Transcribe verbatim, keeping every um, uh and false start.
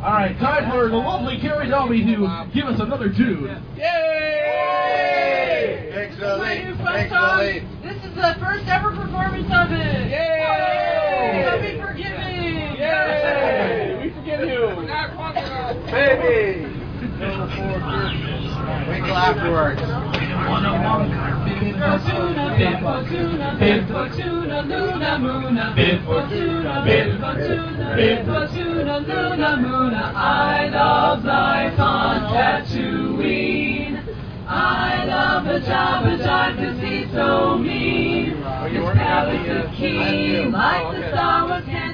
All right, time for the lovely Carrie Domi to give us another tune. Yay! Thanks, Lily. This Thanks, Lily. This is the first ever performance of it. Yay! Let me forgive me. Yay! We forgive you. Baby! Winkle afterwards. Bid Fortuna, bid Fortuna, bid Fortuna, Luna Moona. Bid Fortuna, bid Fortuna, bid Fortuna, Luna Moona. I love life on Tatooine. I love the Jabba Jive 'cause he's so mean. His palace is keen, like the Star Wars.